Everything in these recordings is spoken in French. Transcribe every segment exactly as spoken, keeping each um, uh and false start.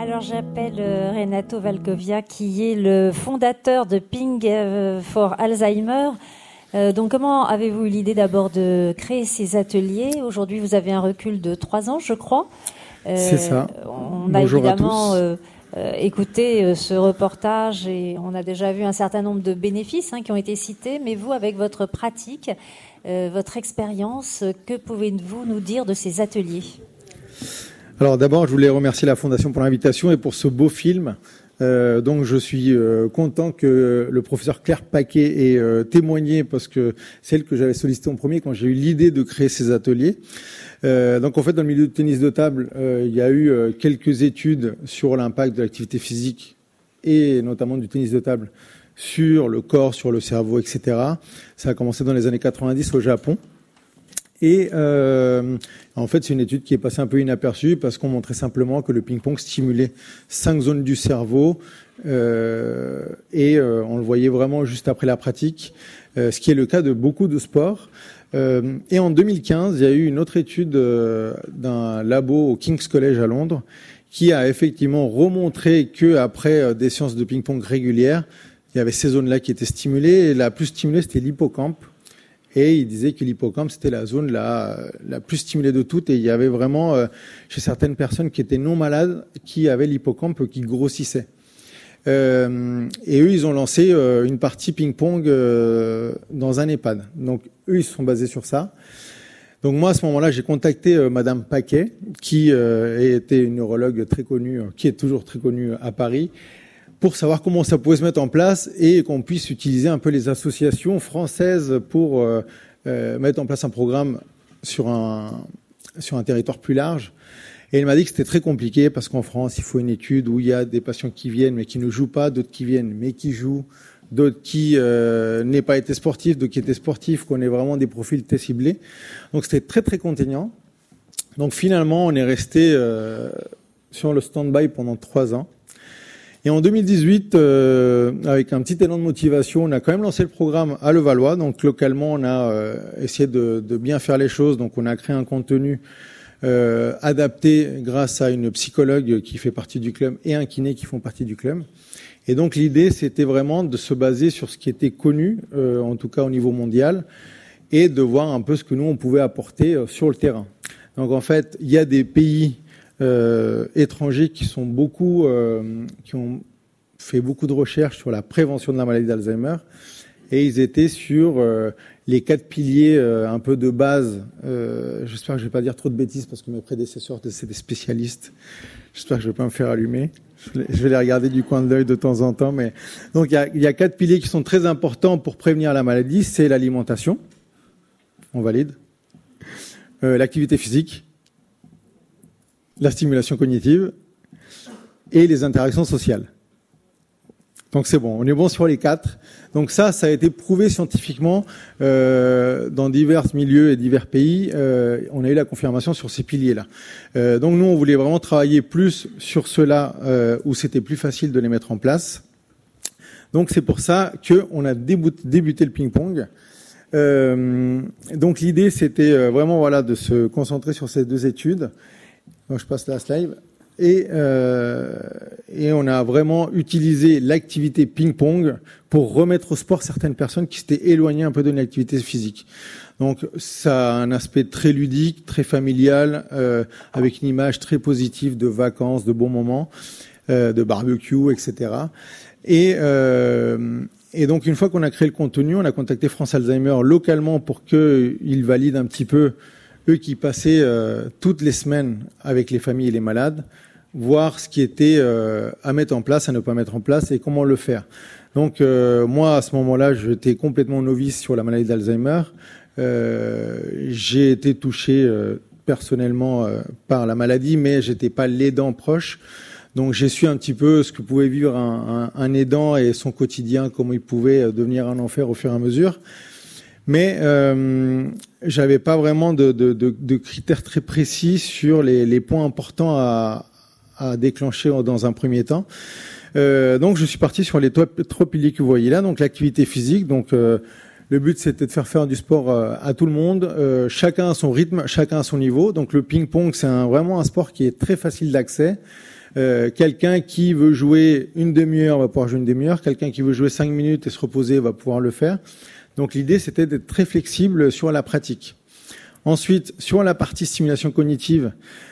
Alors j'appelle euh, Renato Valcovia qui est le fondateur de Ping euh, for Alzheimer. Euh, donc comment avez-vous eu l'idée d'abord de créer ces ateliers ? Aujourd'hui vous avez un recul de trois ans je crois. Euh, C'est ça. On a Bonjour évidemment euh, euh, écouté euh, ce reportage et on a déjà vu un certain nombre de bénéfices hein, qui ont été cités. Mais vous avec votre pratique, euh, votre expérience, que pouvez-vous nous dire de ces ateliers ? Alors d'abord, je voulais remercier la Fondation pour l'invitation et pour ce beau film. Euh, donc je suis euh, content que le professeur Claire Paquet ait euh, témoigné parce que c'est elle que j'avais sollicité en premier quand j'ai eu l'idée de créer ces ateliers. Euh, donc en fait, dans le milieu du tennis de table, euh, il y a eu euh, quelques études sur l'impact de l'activité physique et notamment du tennis de table sur le corps, sur le cerveau, et cetera. Ça a commencé dans les années quatre-vingt-dix au Japon. Et euh, en fait, c'est une étude qui est passée un peu inaperçue parce qu'on montrait simplement que le ping-pong stimulait cinq zones du cerveau euh, et euh, on le voyait vraiment juste après la pratique, euh, ce qui est le cas de beaucoup de sports. Euh, et en deux mille quinze, il y a eu une autre étude euh, d'un labo au King's College à Londres qui a effectivement remontré que après euh, des séances de ping-pong régulières, il y avait ces zones-là qui étaient stimulées et la plus stimulée, c'était l'hippocampe. Et il disait que l'hippocampe, c'était la zone la, la plus stimulée de toutes. Et il y avait vraiment, euh, chez certaines personnes qui étaient non malades, qui avaient l'hippocampe qui grossissait. Euh, et eux, ils ont lancé euh, une partie ping-pong euh, dans un EHPAD. Donc, eux, ils se sont basés sur ça. Donc, moi, à ce moment-là, j'ai contacté euh, Madame Paquet, qui euh, était une neurologue très connue, qui est toujours très connue à Paris, pour savoir comment ça pouvait se mettre en place et qu'on puisse utiliser un peu les associations françaises pour euh, euh, mettre en place un programme sur un, sur un territoire plus large. Et elle m'a dit que c'était très compliqué parce qu'en France, il faut une étude où il y a des patients qui viennent mais qui ne jouent pas, d'autres qui viennent mais qui jouent, d'autres qui euh, n'aient pas été sportifs, d'autres qui étaient sportifs, qu'on ait vraiment des profils très ciblés. Donc c'était très très contraignant. Donc finalement, on est resté euh, sur le stand-by pendant trois ans. Et en deux mille dix-huit, euh, avec un petit élan de motivation, on a quand même lancé le programme à Levallois. Donc localement, on a euh, essayé de, de bien faire les choses. Donc on a créé un contenu euh, adapté grâce à une psychologue qui fait partie du club et un kiné qui font partie du club. Et donc l'idée, c'était vraiment de se baser sur ce qui était connu, euh, en tout cas au niveau mondial, et de voir un peu ce que nous, on pouvait apporter euh, sur le terrain. Donc en fait, il y a des pays Euh, étrangers qui sont beaucoup, euh, qui ont fait beaucoup de recherches sur la prévention de la maladie d'Alzheimer, et ils étaient sur euh, les quatre piliers euh, un peu de base. Euh, j'espère que je vais pas dire trop de bêtises parce que mes prédécesseurs c'est des spécialistes. J'espère que je vais pas me faire allumer. Je, les, je vais les regarder du coin de l'œil de temps en temps, mais donc il y a, il y a quatre piliers qui sont très importants pour prévenir la maladie. C'est l'alimentation, on valide, euh, l'activité physique, la stimulation cognitive et les interactions sociales. Donc c'est bon, on est bon sur les quatre. Donc ça, ça a été prouvé scientifiquement euh, dans divers milieux et divers pays. Euh, on a eu la confirmation sur ces piliers-là. Euh, donc nous, on voulait vraiment travailler plus sur ceux-là euh, où c'était plus facile de les mettre en place. Donc c'est pour ça qu'on a débuté le ping-pong. Euh, donc l'idée, c'était vraiment voilà de se concentrer sur ces deux études. Donc je passe la slide. Et, euh, et on a vraiment utilisé l'activité ping-pong pour remettre au sport certaines personnes qui s'étaient éloignées un peu de l'activité physique. Donc ça a un aspect très ludique, très familial, euh, avec une image très positive de vacances, de bons moments, euh, de barbecue, et cetera. Et, euh, et donc une fois qu'on a créé le contenu, on a contacté France Alzheimer localement pour qu'ils valident un petit peu, eux qui passaient euh, toutes les semaines avec les familles et les malades, voir ce qui était euh, à mettre en place, à ne pas mettre en place et comment le faire. Donc euh, moi, à ce moment-là, j'étais complètement novice sur la maladie d'Alzheimer. Euh, j'ai été touché euh, personnellement euh, par la maladie, mais j'étais pas l'aidant proche. Donc j'ai su un petit peu ce que pouvait vivre un, un, un aidant et son quotidien, comment il pouvait devenir un enfer au fur et à mesure. Mais euh, j'avais pas vraiment de, de, de, de critères très précis sur les, les points importants à, à déclencher dans un premier temps. Euh, donc je suis parti sur les trois piliers que vous voyez là. Donc l'activité physique. Donc euh, le but c'était de faire faire du sport euh, à tout le monde. Euh, chacun à son rythme, chacun à son niveau. Donc le ping-pong c'est un, vraiment un sport qui est très facile d'accès. Euh, quelqu'un qui veut jouer une demi-heure va pouvoir jouer une demi-heure. Quelqu'un qui veut jouer cinq minutes et se reposer va pouvoir le faire. Donc l'idée, c'était d'être très flexible sur la pratique. Ensuite, sur la partie stimulation cognitive,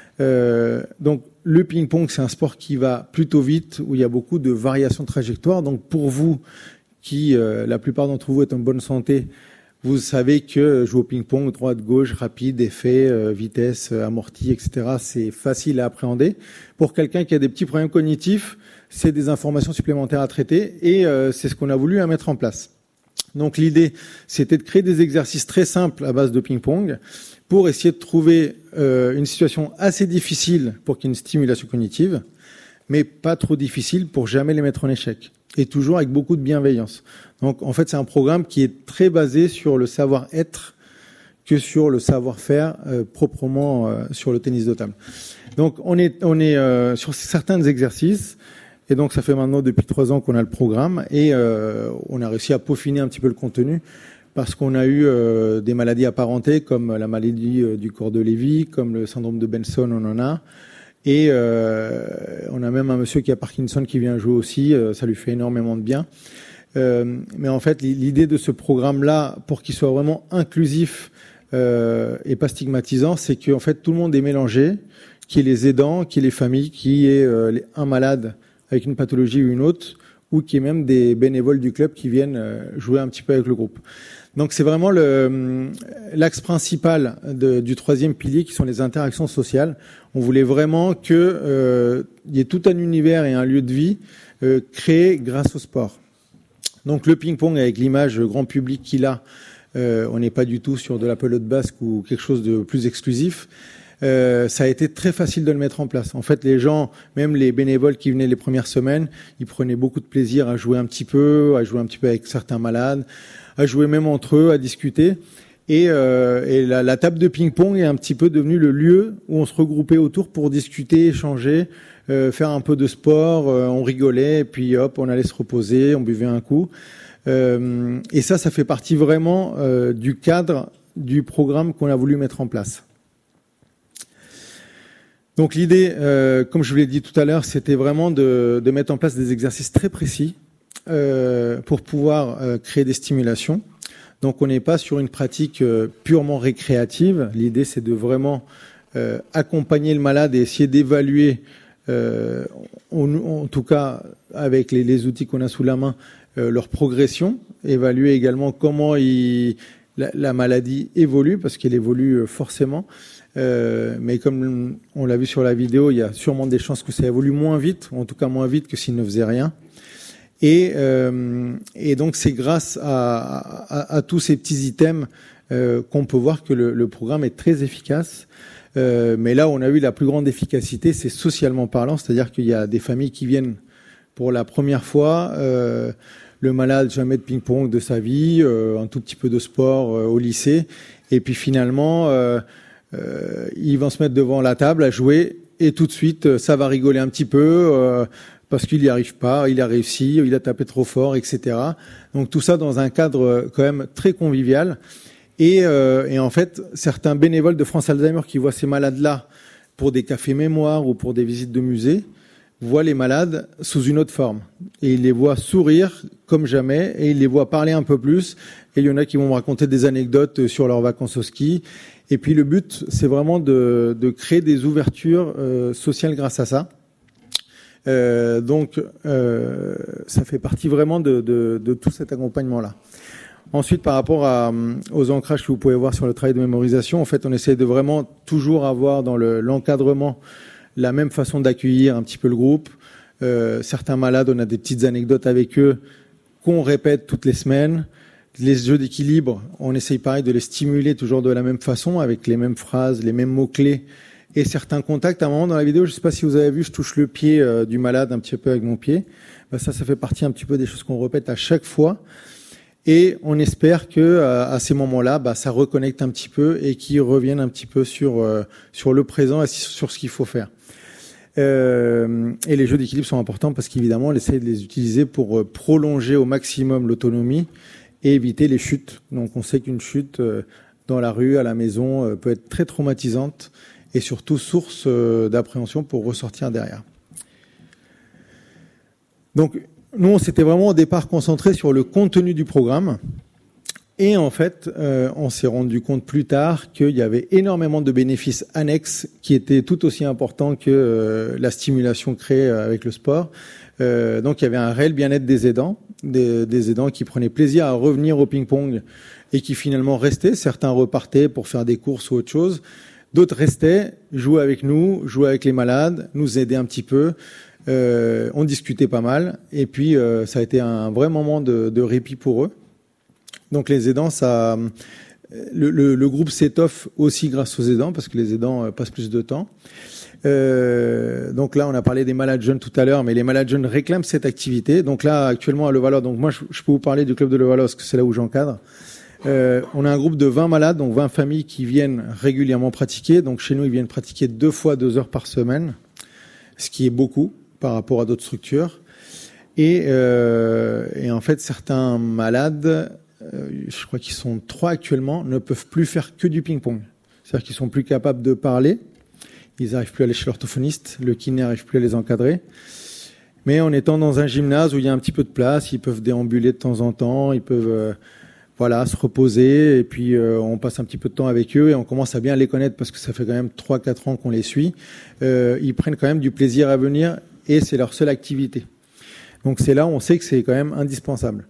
euh, donc le ping-pong, c'est un sport qui va plutôt vite, où il y a beaucoup de variations de trajectoire. Donc pour vous, qui, euh, la plupart d'entre vous, êtes en bonne santé, vous savez que jouer au ping-pong, droite, gauche, rapide, effet, euh, vitesse, euh, amorti, et cetera, c'est facile à appréhender. Pour quelqu'un qui a des petits problèmes cognitifs, c'est des informations supplémentaires à traiter et euh, c'est ce qu'on a voulu à mettre en place. Donc l'idée, c'était de créer des exercices très simples à base de ping-pong pour essayer de trouver euh, une situation assez difficile pour qu'il y ait une stimulation cognitive, mais pas trop difficile pour jamais les mettre en échec. Et toujours avec beaucoup de bienveillance. Donc en fait, c'est un programme qui est très basé sur le savoir-être que sur le savoir-faire euh, proprement euh, sur le tennis de table. Donc on est, on est euh, sur certains exercices. Et donc, ça fait maintenant depuis trois ans qu'on a le programme et euh, on a réussi à peaufiner un petit peu le contenu parce qu'on a eu euh, des maladies apparentées comme la maladie euh, du corps de Lévy, comme le syndrome de Benson, on en a. Et euh, on a même un monsieur qui a Parkinson qui vient jouer aussi, euh, ça lui fait énormément de bien. Euh, mais en fait, l'idée de ce programme-là, pour qu'il soit vraiment inclusif euh, et pas stigmatisant, c'est qu'en fait, tout le monde est mélangé, qu'il y ait les aidants, qu'il y ait les familles, qu'il y ait euh, les, un malade avec une pathologie ou une autre, ou qu'il y ait même des bénévoles du club qui viennent jouer un petit peu avec le groupe. Donc c'est vraiment le, l'axe principal de, du troisième pilier qui sont les interactions sociales. On voulait vraiment qu'il euh, y ait tout un univers et un lieu de vie euh, créé grâce au sport. Donc le ping-pong avec l'image grand public qu'il a, euh, on n'est pas du tout sur de la pelote basque ou quelque chose de plus exclusif. Euh, ça a été très facile de le mettre en place. En fait, les gens, même les bénévoles qui venaient les premières semaines, ils prenaient beaucoup de plaisir à jouer un petit peu, à jouer un petit peu avec certains malades, à jouer même entre eux, à discuter. Et, euh, et la, la table de ping-pong est un petit peu devenue le lieu où on se regroupait autour pour discuter, échanger, euh, faire un peu de sport, euh, on rigolait, et puis hop, on allait se reposer, on buvait un coup. Euh, et ça, ça fait partie vraiment euh, du cadre du programme qu'on a voulu mettre en place. Donc l'idée, euh, comme je vous l'ai dit tout à l'heure, c'était vraiment de, de mettre en place des exercices très précis euh, pour pouvoir euh, créer des stimulations. Donc on n'est pas sur une pratique euh, purement récréative. L'idée, c'est de vraiment euh, accompagner le malade et essayer d'évaluer, euh, en, en tout cas avec les, les outils qu'on a sous la main, euh, leur progression, évaluer également comment il, la, la maladie évolue, parce qu'elle évolue forcément. Euh, mais comme on l'a vu sur la vidéo, il y a sûrement des chances que ça évolue moins vite, ou en tout cas moins vite que s'il ne faisait rien. Et, euh, et donc c'est grâce à, à, à tous ces petits items euh, qu'on peut voir que le, le programme est très efficace. Euh, mais là où on a eu la plus grande efficacité, c'est socialement parlant, c'est-à-dire qu'il y a des familles qui viennent pour la première fois, euh, le malade jamais de ping-pong de sa vie, euh, un tout petit peu de sport euh, au lycée, et puis finalement... Euh, Euh, ils vont se mettre devant la table à jouer et tout de suite ça va rigoler un petit peu euh, parce qu'il n'y arrive pas, il a réussi, il a tapé trop fort, et cetera. Donc tout ça dans un cadre quand même très convivial. Et, euh, et en fait, certains bénévoles de France Alzheimer qui voient ces malades-là pour des cafés mémoire ou pour des visites de musée voient les malades sous une autre forme. Et ils les voient sourire comme jamais et ils les voient parler un peu plus. Et il y en a qui vont me raconter des anecdotes sur leurs vacances au ski. Et puis le but, c'est vraiment de, de créer des ouvertures euh, sociales grâce à ça. Euh, donc, euh, ça fait partie vraiment de, de, de tout cet accompagnement-là. Ensuite, par rapport à, aux ancrages que vous pouvez voir sur le travail de mémorisation, en fait, on essaie de vraiment toujours avoir dans le, l'encadrement la même façon d'accueillir un petit peu le groupe. Euh, certains malades, on a des petites anecdotes avec eux qu'on répète toutes les semaines. Les jeux d'équilibre, on essaye pareil de les stimuler toujours de la même façon, avec les mêmes phrases, les mêmes mots-clés et certains contacts. À un moment dans la vidéo, je ne sais pas si vous avez vu, je touche le pied euh, du malade un petit peu avec mon pied. Ben, ça, ça fait partie un petit peu des choses qu'on répète à chaque fois. Et on espère que euh, à ces moments-là, bah, ça reconnecte un petit peu et qu'ils reviennent un petit peu sur euh, sur le présent et sur ce qu'il faut faire. Euh, et les jeux d'équilibre sont importants parce qu'évidemment, on essaie de les utiliser pour euh, prolonger au maximum l'autonomie et éviter les chutes. Donc on sait qu'une chute euh, dans la rue, à la maison, euh, peut être très traumatisante et surtout source euh, d'appréhension pour ressortir derrière. Donc, nous, on s'était vraiment au départ concentré sur le contenu du programme. Et en fait, euh, on s'est rendu compte plus tard qu'il y avait énormément de bénéfices annexes qui étaient tout aussi importants que euh, la stimulation créée avec le sport. Euh, donc, il y avait un réel bien-être des aidants, des, des aidants qui prenaient plaisir à revenir au ping-pong et qui finalement restaient. Certains repartaient pour faire des courses ou autre chose. D'autres restaient, jouaient avec nous, jouaient avec les malades, nous aidaient un petit peu. Euh, on discutait pas mal. Et puis, euh, ça a été un vrai moment de, de répit pour eux. Donc les aidants, ça, le, le, le groupe s'étoffe aussi grâce aux aidants parce que les aidants passent plus de temps. Euh, donc là, on a parlé des malades jeunes tout à l'heure, mais les malades jeunes réclament cette activité. Donc là, actuellement à Levallois, donc moi, je, je peux vous parler du club de Levallois parce que c'est là où j'encadre. Euh, on a un groupe de vingt malades, donc vingt familles qui viennent régulièrement pratiquer. Donc chez nous, ils viennent pratiquer deux fois deux heures par semaine, ce qui est beaucoup par rapport à d'autres structures. Et, euh, et en fait, certains malades, euh, je crois qu'ils sont trois actuellement, ne peuvent plus faire que du ping-pong. C'est-à-dire qu'ils sont plus capables de parler. Ils n'arrivent plus à aller chez l'orthophoniste. Le kiné n'arrive plus à les encadrer. Mais en étant dans un gymnase où il y a un petit peu de place, ils peuvent déambuler de temps en temps, ils peuvent euh, voilà se reposer. Et puis euh, on passe un petit peu de temps avec eux et on commence à bien les connaître parce que ça fait quand même trois quatre ans qu'on les suit. Euh, ils prennent quand même du plaisir à venir et c'est leur seule activité. Donc c'est là où on sait que c'est quand même indispensable.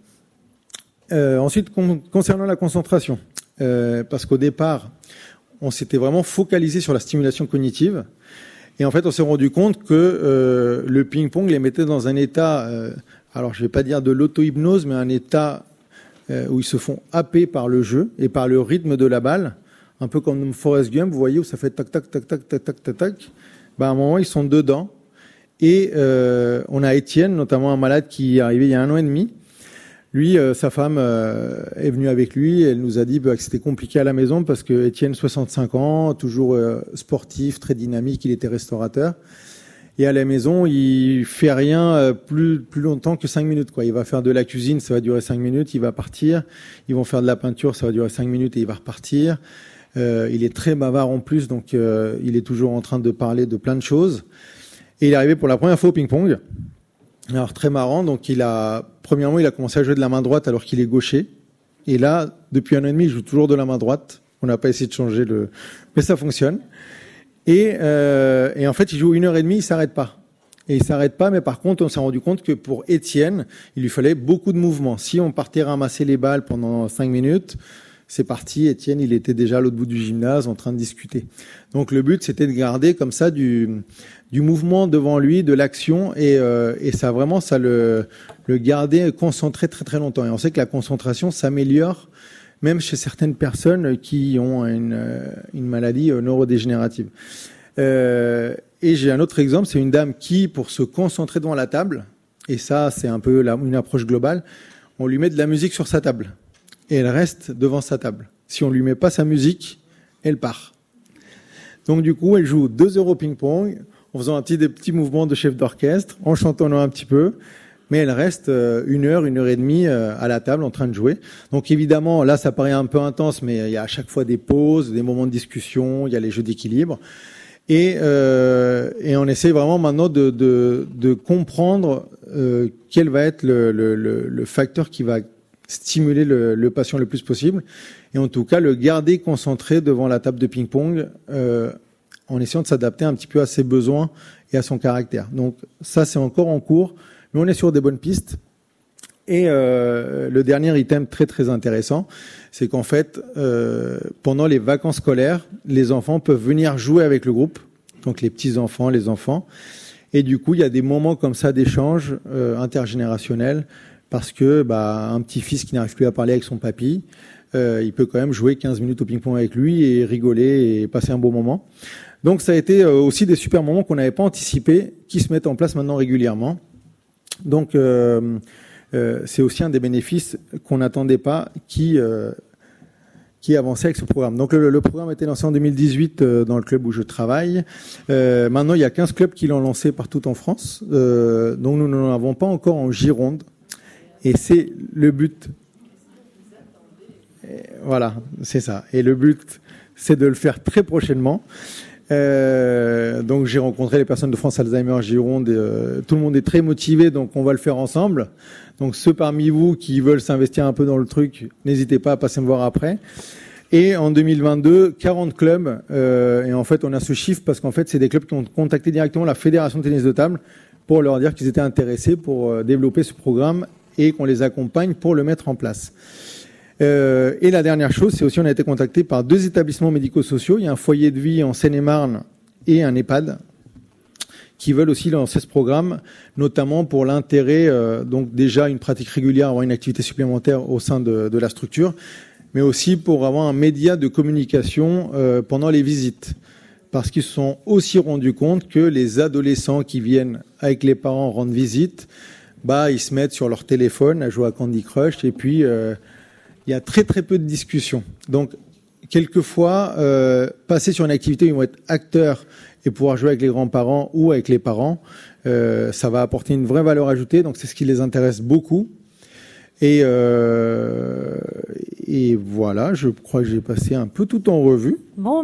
Euh, ensuite, con- concernant la concentration, euh, parce qu'au départ, on s'était vraiment focalisé sur la stimulation cognitive, et en fait, on s'est rendu compte que euh, le ping-pong les mettait dans un état, euh, alors je vais pas dire de l'auto-hypnose, mais un état euh, où ils se font happer par le jeu et par le rythme de la balle, un peu comme Forrest Gump, vous voyez, où ça fait tac tac tac tac tac tac tac tac. Ben, à un moment, ils sont dedans. Et euh, on a Étienne, notamment un malade qui est arrivé il y a un an et demi. Lui, euh, sa femme euh, est venue avec lui. Et elle nous a dit bah, que c'était compliqué à la maison parce que Étienne, soixante-cinq ans, toujours euh, sportif, très dynamique, il était restaurateur. Et à la maison, il fait rien euh, plus plus longtemps que cinq minutes. Quoi. Il va faire de la cuisine, ça va durer cinq minutes, il va partir. Ils vont faire de la peinture, ça va durer cinq minutes et il va repartir. Euh, il est très bavard en plus, donc euh, il est toujours en train de parler de plein de choses. Et il est arrivé pour la première fois au ping-pong. Alors, très marrant. Donc, il a, premièrement, il a commencé à jouer de la main droite alors qu'il est gaucher. Et là, depuis un an et demi, il joue toujours de la main droite. On n'a pas essayé de changer le, mais ça fonctionne. Et, euh, et en fait, il joue une heure et demie, il s'arrête pas. Et il s'arrête pas, mais par contre, on s'est rendu compte que pour Étienne, il lui fallait beaucoup de mouvements. Si on partait ramasser les balles pendant cinq minutes, c'est parti. Étienne, il était déjà à l'autre bout du gymnase en train de discuter. Donc, le but, c'était de garder comme ça du, du mouvement devant lui, de l'action, et, euh, et ça vraiment, ça le, le gardait concentré très très longtemps. Et on sait que la concentration s'améliore même chez certaines personnes qui ont une, une maladie neurodégénérative. Euh, et j'ai un autre exemple, c'est une dame qui, pour se concentrer devant la table, et ça, c'est un peu la, une approche globale, on lui met de la musique sur sa table, et elle reste devant sa table. Si on lui met pas sa musique, elle part. Donc du coup, elle joue deux heures au ping-pong, en faisant un petit, des petits mouvements de chef d'orchestre, en chantonnant un petit peu, mais elle reste une heure, une heure et demie à la table en train de jouer. Donc évidemment, là, ça paraît un peu intense, mais il y a à chaque fois des pauses, des moments de discussion, il y a les jeux d'équilibre. Et, euh, et on essaie vraiment maintenant de, de, de comprendre euh, quel va être le, le, le, le facteur qui va stimuler le, le patient le plus possible, et en tout cas le garder concentré devant la table de ping-pong, euh, en essayant de s'adapter un petit peu à ses besoins et à son caractère. Donc ça, c'est encore en cours, mais on est sur des bonnes pistes. Et euh, le dernier item très très intéressant, c'est qu'en fait, euh, pendant les vacances scolaires, les enfants peuvent venir jouer avec le groupe, donc les petits-enfants, les enfants, et du coup, il y a des moments comme ça d'échange euh, intergénérationnel, parce que bah, un petit-fils qui n'arrive plus à parler avec son papy, euh, il peut quand même jouer quinze minutes au ping-pong avec lui et rigoler et passer un beau moment. Donc ça a été aussi des super moments qu'on n'avait pas anticipés, qui se mettent en place maintenant régulièrement. Donc euh, euh, c'est aussi un des bénéfices qu'on n'attendait pas, qui euh, qui avançait avec ce programme. Donc le, le programme a été lancé en deux mille dix-huit euh, dans le club où je travaille. Euh, maintenant, il y a quinze clubs qui l'ont lancé partout en France. Euh, donc nous n'en avons pas encore en Gironde. Et c'est le but. Et voilà, c'est ça. Et le but, c'est de le faire très prochainement. Euh, donc j'ai rencontré les personnes de France Alzheimer Gironde. Et, euh, tout le monde est très motivé, donc on va le faire ensemble. Donc ceux parmi vous qui veulent s'investir un peu dans le truc, n'hésitez pas à passer me voir après. Et en deux mille vingt-deux, quarante clubs. Euh, et en fait, on a ce chiffre parce qu'en fait, c'est des clubs qui ont contacté directement la Fédération de tennis de table pour leur dire qu'ils étaient intéressés pour euh, développer ce programme et qu'on les accompagne pour le mettre en place. Euh, et la dernière chose, c'est aussi on a été contacté par deux établissements médico-sociaux. Il y a un foyer de vie en Seine-et-Marne et un EHPAD qui veulent aussi lancer ce programme, notamment pour l'intérêt, euh, donc déjà une pratique régulière, avoir une activité supplémentaire au sein de, de la structure, mais aussi pour avoir un média de communication euh, pendant les visites. Parce qu'ils se sont aussi rendus compte que les adolescents qui viennent avec les parents rendre visite, bah, ils se mettent sur leur téléphone à jouer à Candy Crush et puis euh, il y a très très peu de discussions. Donc, quelquefois, euh, passer sur une activité où ils vont être acteurs et pouvoir jouer avec les grands-parents ou avec les parents, euh, ça va apporter une vraie valeur ajoutée. Donc, c'est ce qui les intéresse beaucoup. Et, euh, et voilà, je crois que j'ai passé un peu tout en revue. Bon.